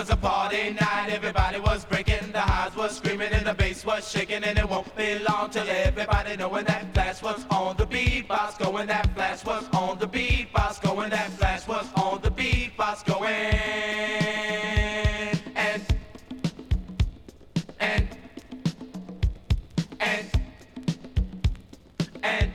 was a party night. Everybody was breaking, the highs was screaming, and the bass was shaking. And it won't be long till everybody knowing that Flash was on the beatbox going. That Flash was on the beatbox going. That Flash was on the beatbox going. And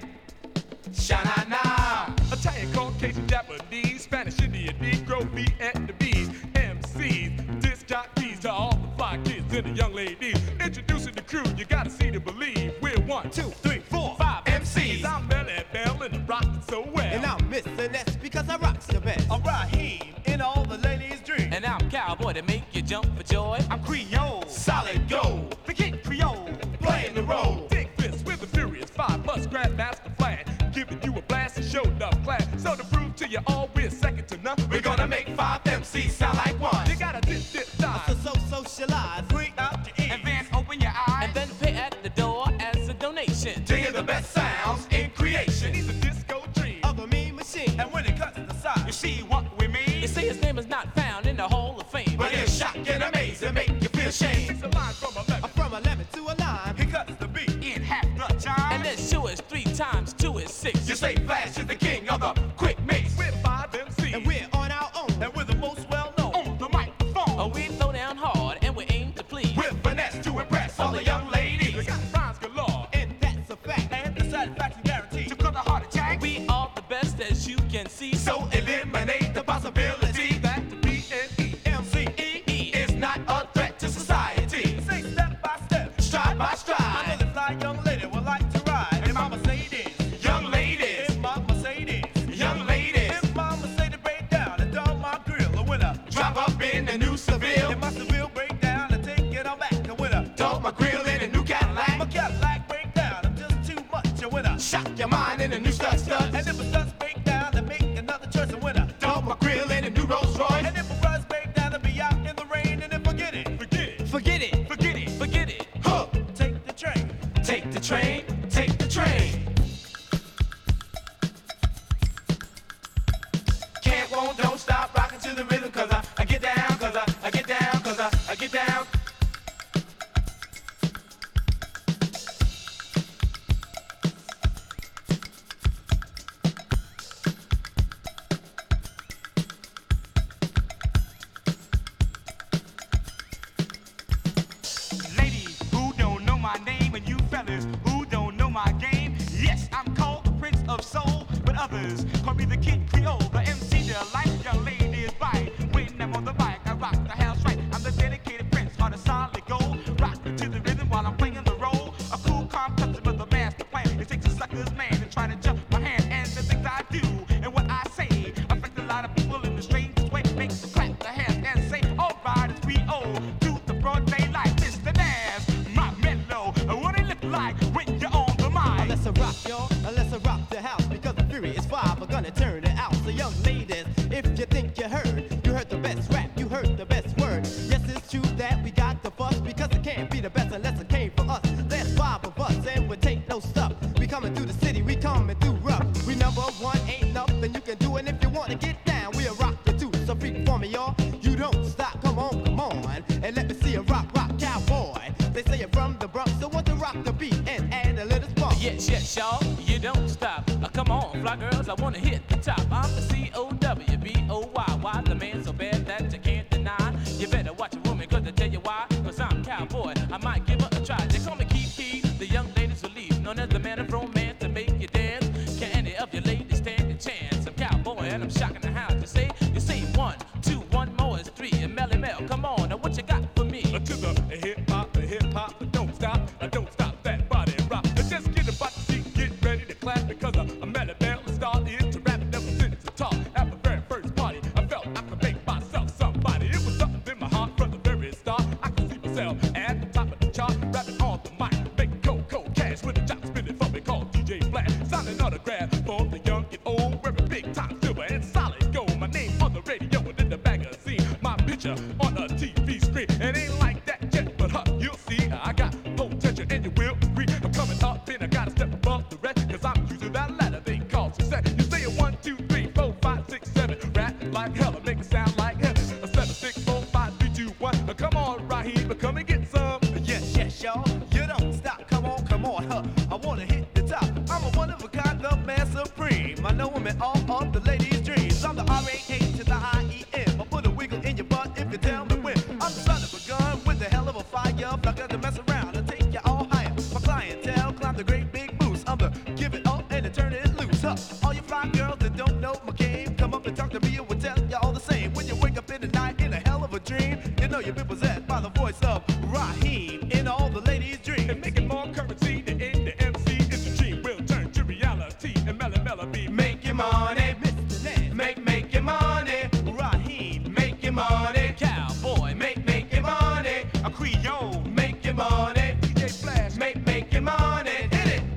Sha-na-na. Italian, Caucasian, Japanese, Spanish, Indian, Negro, Vietnamese, MCs, disc jockeys, to all the fly kids and the young ladies. Introducing the crew, you gotta see to believe. We're 1, 2, 3, 4, 5 MCs. I'm Melly Bell and I'm rocking so well. And I'm Mr. Ness because I rocks the best. I'm Raheem in all the ladies' dreams. And I'm Cowboy to make you jump for joy. I'm Creole, Solid gold, the Kid Creole, playing the role. Dick Fist with the Furious 5 plus Grandmaster Flash, giving you a blast and show enough class. So to prove to you all we're second to none, We're gonna make 5 MCs sound like one. you gotta dip dive. So socialize. bring out your ears, And then open your eyes. And then pay at the door as a donation. To hear the best sounds in creation. He's a disco dream. Of a mean machine. and when it cuts the side, you see what we mean. You see, his name is not found in the Hall of Fame. But it's shock and amaze and make you feel shame. It's a line from 11. From 11 to a 9. He cuts the beat in half the time. And then 2 is 3 times 2 is 6. You say Flash is the king of the quick mix. We're 5 MCs. And we're on our own. and we're the most well known on the microphone. Oh, we throw down hard and we aim to please. With finesse to impress all the young ladies. We got rhymes galore. And that's a fact. And the satisfaction guaranteed to cut a heart attack. We are the best as you can see. So eliminate the possibility that Back to B&E. MCE is not a threat to society. Say step by step, Stride by I know stride. the fly young lady would like to ride in my Mercedes. Young ladies, In my Mercedes. young ladies, If my Mercedes break down and down my grill, a winner. drive up in the new Seville. If my Seville break down and take it on back, a winner. Dump my grill in a new My Cadillac. Cadillac break down, I'm just too much, a winner. Shock your mind in a new stud And studs. if it does break down, then make another choice, a winner. Dump my grill in a new Rolls Royce. And if it does break down, then be out in the rain and then forget it. Forget it. Forget it. Forget it. Forget it. Huh. Take the train. Take the train, take the train. Can't, won't, don't stop rocking to the rhythm. Cause I get down, cause I get down, cause I get down. Ladies who don't know my name and you fellas who don't know my game. Yes, I'm called the Prince of Soul, but others call me the Kid Creole, the MC, the life young lady is right. When I'm on the mic, I rock the house right. I'm the dedicated prince on a solid gold. Rockin' to the rhythm while I'm playing the role. A cool, calm customer, the master plan. It takes a sucker's man to try to jump my hand. And the things I do and what I say affect a lot of people in the strangest way. Makes them clap their hands and say, alright, it's we owe to the broad daylight. Mr. Nash, my mellow. What it look like when you're on the mic? Let's rock, y'all. Let's rock the house because the Furious 5 are gonna turn it out. So young ladies, if you think you heard the best rap, you heard the best word. Yes, it's true that we got the fuss because it can't be the best unless it came from us. There's 5 of us and we take no stuff. We coming through the city, we coming through rough. We number 1, ain't nothing you can do. And if you wanna get down, we'll rock you too. So freak for me, y'all. You don't stop, come on, and let me see a rock cowboy. They say you're from the Bronx, so want to rock the beat and add a little spunk. Yes, yes, y'all, you don't stop. Come on, fly girls, I wanna hit the top. I'm the COWBOY. Why the man so bad that you can't deny? You better watch a woman, cause I tell you why. Cause I'm cowboy, I might give her a try. They call me Kiki, the young ladies relief. Known as the man of romance to make you dance. Can any of you ladies stand a chance? I'm cowboy and I'm shocking the house. You say 1, 2, 1 more is 3. And Melly Mel, come on, now what you got for me? To the hip hop, don't stop that body rock. Just get about the seat, get ready to clap because I'm Melly Bell and started to rap. Never finished to talk. At the very first party, I felt I could make myself somebody. It was something in my heart from the very start. I could see myself at the top of the chart, rapping on the mic, making cold cash with a job spinning for me called DJ Flash. Signing autograph for the young and old, wearing big time silver and solid gold. My name on the radio and in the magazine, my picture on a TV screen. It ain't like that yet, but you'll see. I got potential and you will agree. I'm coming up and I gotta step above the rest, cause I'm using that ladder they call success. You say a 1, 2, 3, 4, 5, 6, 7, rap like hella, make it sound like heaven. A 7, 6, 4, 5, 3, 2, know I'm in all of the ladies' dreams. I'm the R-A-A to the I-E-M. I'll put a wiggle in your butt if you tell me when. I'm the son of a gun with a hell of a fire. Not gonna mess around, I'll take you all higher. My clientele climb the great big boost. I'm the give it up and then turn it loose. Huh. All you fly girls that don't know my game, come up and talk to me and we'll tell you all the same. When you wake up in the night in a hell of a dream, you know you've been possessed by the voice of Raheem in all the ladies' dreams. And making more currency than in the MC is the dream will turn to reality. And Mella be Make your money, Mr. Nance, make your money, Raheem, make your money, Cowboy, make your money, A Creole. make your money, DJ Flash. make your money, hit it.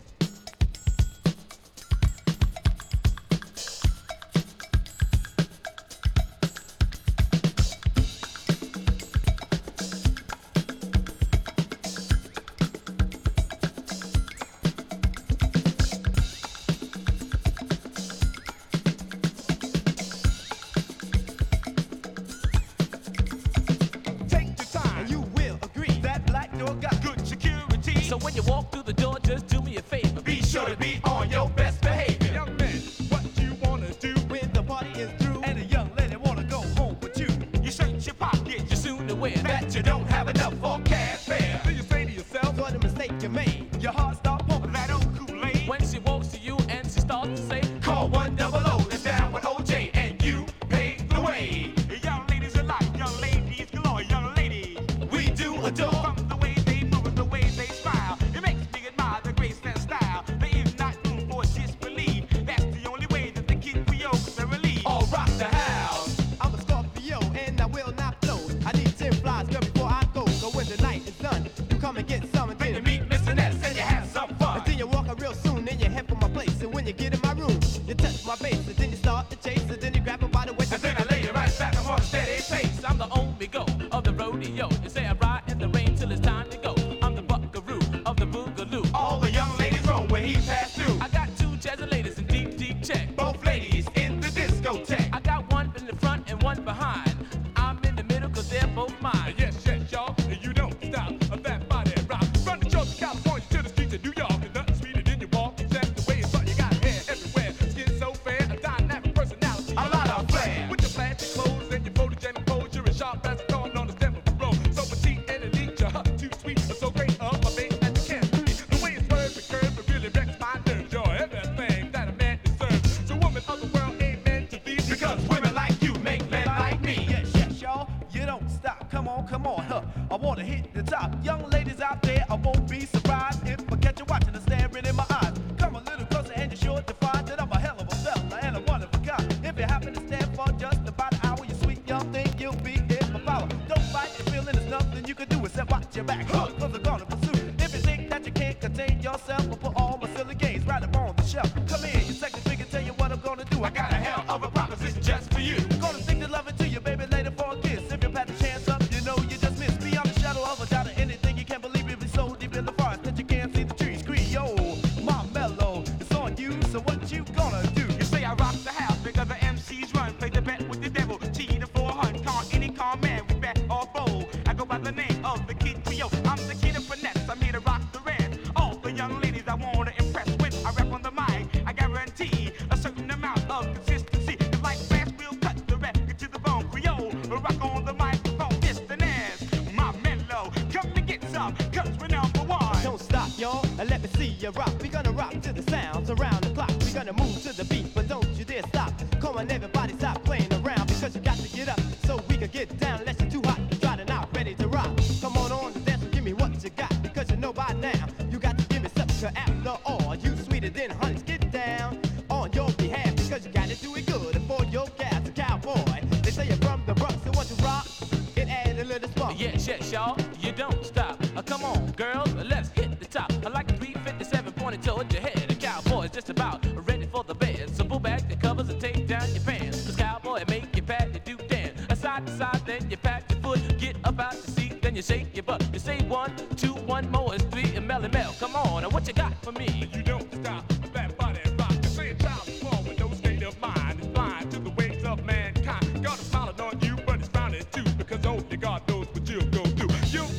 Take your time. and you will agree that black door got Good security. so when you walk through the door, just do me a favor. Be sure to be on your best behavior. Young man, what you wanna do? when the party is through and a young lady wanna go home with you. You search your pockets. You're soon to win. That you don't have enough for cash fare. Do you say to yourself, What a mistake you made. Your heart start pumping. That old Kool-Aid. When she walks to you and she starts to say, Call 100 that's down with OJ and you pave the way. Young ladies alike, young ladies galore, young ladies. We do adore. From the way they move and the way they smile, it makes me admire the grace and style. There is not room for disbelief. That's the only way that the Kid Creole can relieve. All rock the house. I'm a Scorpio and I will not blow. I need 10 flies, girl, before I go. So when the night is done, you come and get some and Then you then meet Mr. Ness and you have some fun. and then you walk out real soon and you head for my place. And when you get in my room, you touch my base. And then you start to chase. And then you grab her by the waist. And then I lay you right back on a steady pace. I'm the only go of the rodeo. You say I ride in the rain till it's time to go. I'm the buckaroo of the boogaloo. All the young ladies roam when he passed through. I got two jazzy ladies in deep, deep check. Both ladies in the discotheque. I got one in the front and one behind. I'm in the middle cause they're both mine. yes, y'all, and you don't stop. That body rock. From the shores of California to the streets of New York, and nothing sweeter than you walk. That's the way it's done. You got hair everywhere, skin so fair, a dynamic personality. A lot of flair. With your flashy clothes and your photogenic pose, you're as sharp as a thorn on the stem of the road. So petite and elite, you're too sweet, so great of a babe that you can't beat. The way it's swerved and curved, it really wrecks my nerves. You're everything that a man deserves. So woman of the world ain't meant to be Because women like you make men like me. Yes, y'all, you don't stop. Come on, huh? I wanna hit the top. Young ladies out there, I won't be surprised if I catch you watching and staring in my eyes. Come a little closer and you're sure to find that I'm a hell of a fella and a one of a kind. If you happen to stand for just about an hour, you sweet young thing, you'll be here for power. Don't fight your feeling, there's nothing you can do except watch your back. Cause I'm gonna pursue. If you think that you can't contain yourself, I'll put all my silly games right up on the shelf. Come here, your second figure, tell you what I'm gonna do. I got a hell of a proposition just for you. Gonna stick the loving to you, baby, later for a kiss. If you pat the chance up, you know you just missed. Beyond the shadow of a doubt or anything, you can't believe it. It's so deep in the forest that you can't see the trees. Creole, my mellow, it's on you, so what you gonna do? You say I rock the house because the MCs run. Play the bet with the devil. Cheat the 400. Con any con man with bet or bowl. I go by the name of the Kid Creole. I'm the kid of finesse. I'm here to rock the rest. All the young ladies I wanna impress. When I rap on the mic, I guarantee a certain amount of consistency. It's like flash, we'll cut the record to the bone. Creole, rock on the microphone. Mr. Naz, my mellow. Come to get some, cause we're number one. Don't stop, y'all, and let me see you rock. We gonna rock to the sounds around the clock. We gonna move to the beat, but don't you dare stop. Come on, everybody, stop playing around because you got to get up so we can get down. Unless you're too hot, try to not ready to rock. Come on the dance and give me what you got because you know by now you got to give me something. After all, you sweeter than honeys, get down on your behalf because you gotta do it good. And for your gas, a cowboy, they say you're from the Bronx, so want to rock and add a little spunk. Yes, y'all, you don't stop. Come on, girls, let's hit the top. I like a 357 pointed toward your head. A cowboy's just about ready for the bed. So pull back the covers and take down your pants. Cause cowboy make you pat your Duke dance. Side to side, then you pat your foot. Get up out the seat, then you shake your butt. You say 1, 2, 1 more is 3, and Melly Mel. Come on, and what you got for me? you don't stop. That body rock. You say a child is born with no state of mind. It's blind to the ways of mankind. God is smiling on you, but he's frowning too. Because only God knows what you'll go through. You'll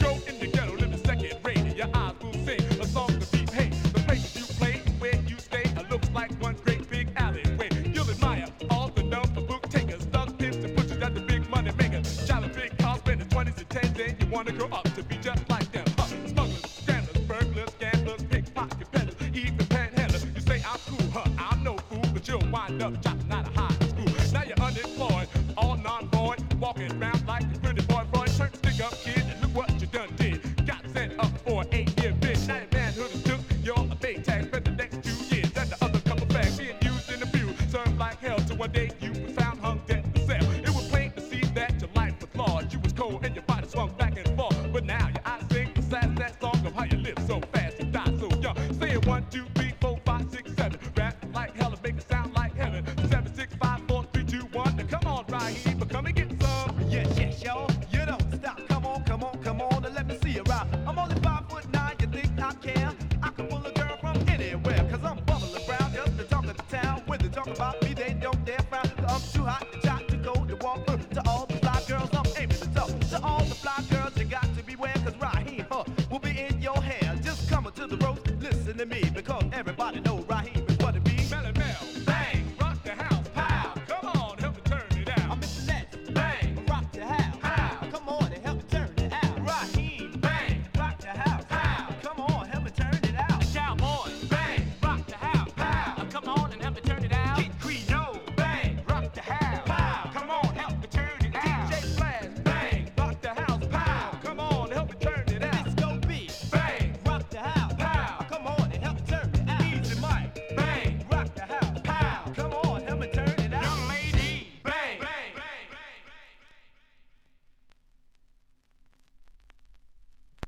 up dropping out of high school. Now you're unemployed, all non-void, walking around like a pretty boy Freud. Turn stick up, kid, and look what you done did. Got sent up for an 8-year bid. Now your manhood is took, you're a big tag. Spent the next 2 years and the other couple bags being used in the view. Served like hell till one day you were found hung dead in the cell. It was plain to see that your life was flawed. You was cold and your body swung back and forth. But now you're out of sync. The sad that song of how you live so fast and die so young. Saying 1, 2, 3, 4, 5, 6, 7. Rap like hell and make it sound like heaven. 7, 6, 5, 4, 3, 2, 1. Now come on, Raheem, but come and get some. Yes, yes, y'all. You don't stop. Come on, come on, come on, and let me see you rock. I'm only 5'9". You think I care? I can pull a girl from anywhere, 'cause I'm bubbling around just the talk of the town. When they talk about me,